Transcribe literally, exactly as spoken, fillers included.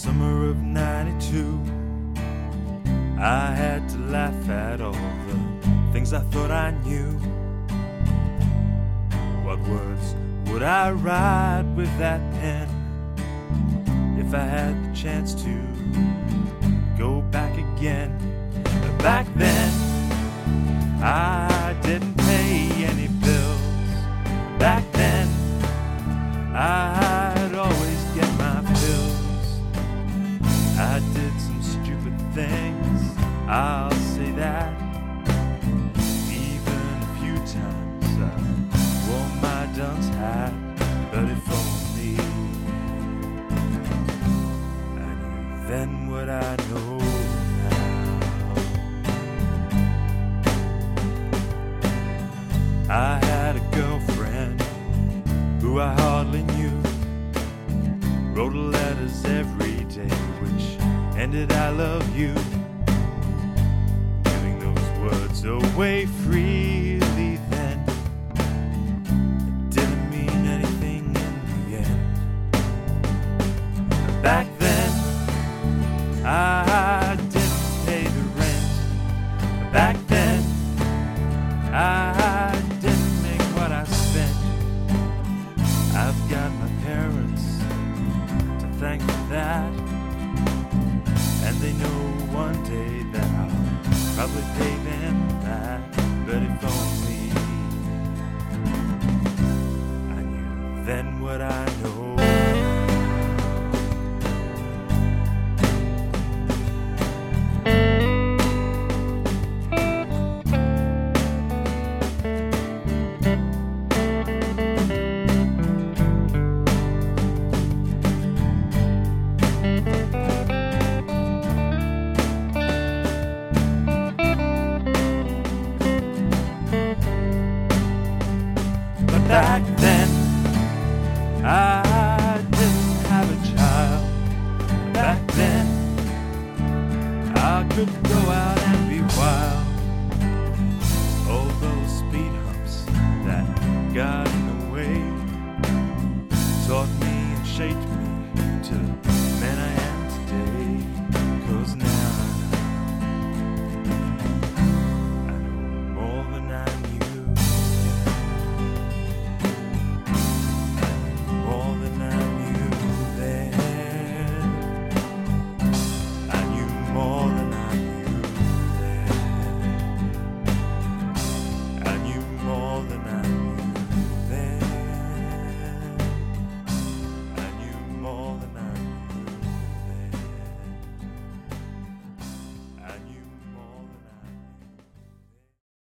summer of ninety-two, I had to laugh at all the things I thought I knew. What words would I write with that pen if I had the chance to go back again? But back then, I didn't pay any bills. Back then, I'd always get my fills. I did some stupid things, I'll say that. Even a few times I wore my dunce hat. But if only I knew then what I know now. I had a girlfriend who I hardly knew, wrote letters every day which ended I love you, giving those words away freely then. It didn't mean anything in the end. Back then I didn't pay the rent. Back then I didn't make what I spent. I've got my parents to thank for that, and they know one day that I'll probably pay them back. But if only I knew then what I know. Back then, I didn't have a child. Back then, I could go out and be wild. All those speed humps that God